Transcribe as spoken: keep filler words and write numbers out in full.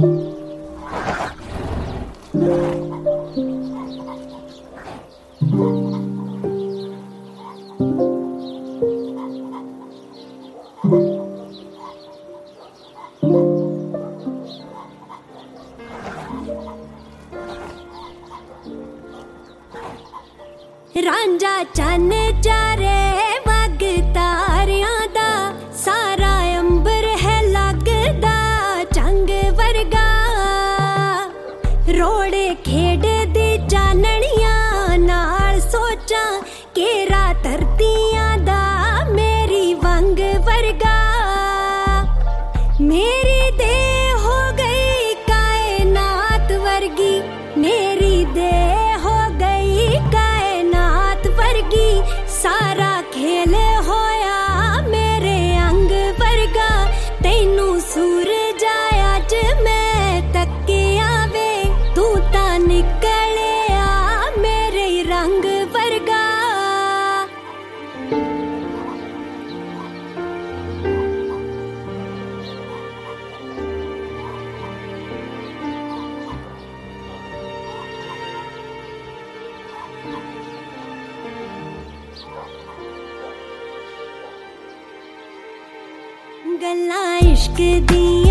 रांझा चन चारे वग तारियां दा सारा अंबर है लगदा चंग वर्गा रोड़े खेड दी चानणियां नाल सोचा केरा धरतियां दा मेरी वंग वर्गा मेरी दे हो गई कायनात वर्गी मेरी दे हो गई कायनात वर्गी सारा खेल होया मेरे अंग वर्गा तैनू सूरज आया ज मैं तकिया वे तू ता निकलिया मेरे रंग वर्गा गल्लां इश्क दी